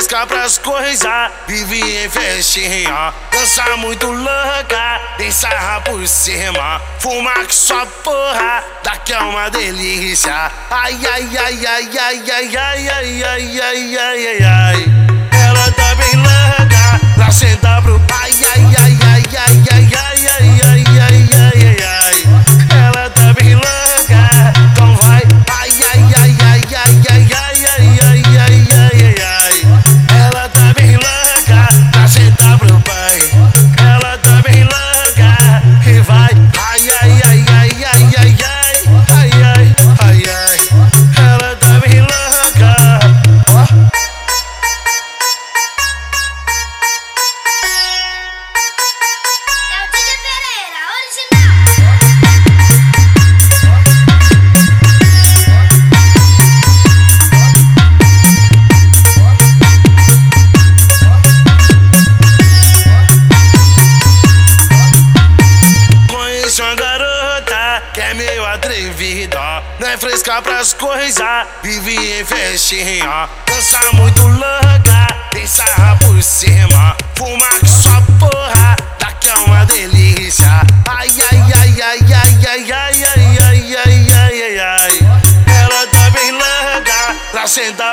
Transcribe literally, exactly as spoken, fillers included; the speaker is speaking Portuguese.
fresca pras coisas, vive em festinha. Dança muito louca, tem sarra por cima. Fuma que só porra, daqui é uma delícia. Ai, ai, ai, ai, ai, ai, ai, ai, ai, ai, ai, ai, ai. Ela tá bem louca, pra sentar pro pai. Ai, ai, ai, ai, ai, ai, ai, ai, ai, ai, ai. Ela tá bem louca, então vai. Ai, ai, ai, ai, ai, ai, ai, ai, ai, ai, ai, ai. Ela tá bem louca, pra sentar pro pai. Ela tá bem louca e vai. Ai, ai, ai, ai, ai, ai, ai, ai, ai, ai, ai. Ela tá bem louca. Ó. Uma garota que é meio atrevida, não é fresca pras coisas, vive em festinha. Dança muito louca, tem sarra por cima. Fuma que só porra, daqui é uma delícia. Ai, ai, ai, ai, ai, ai, ai, ai, ai, ai, ai, ai, ai. Ela tá bem louca, pra sentar